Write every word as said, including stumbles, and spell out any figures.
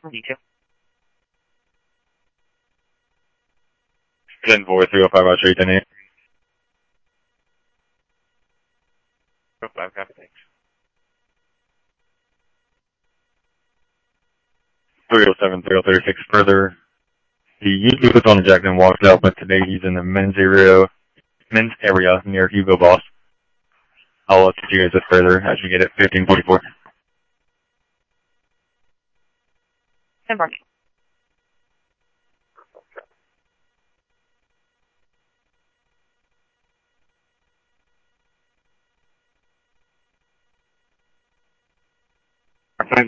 detail. ten four, three oh five, Roger, eight ten eight. oh five, copy, thanks. three oh seven, three oh thirty-six further. He usually puts on a jacket and walks out, but today he's in the men's area, men's area near Hugo Boss. I'll update you guys further as we get it fifteen forty-four. Embarking.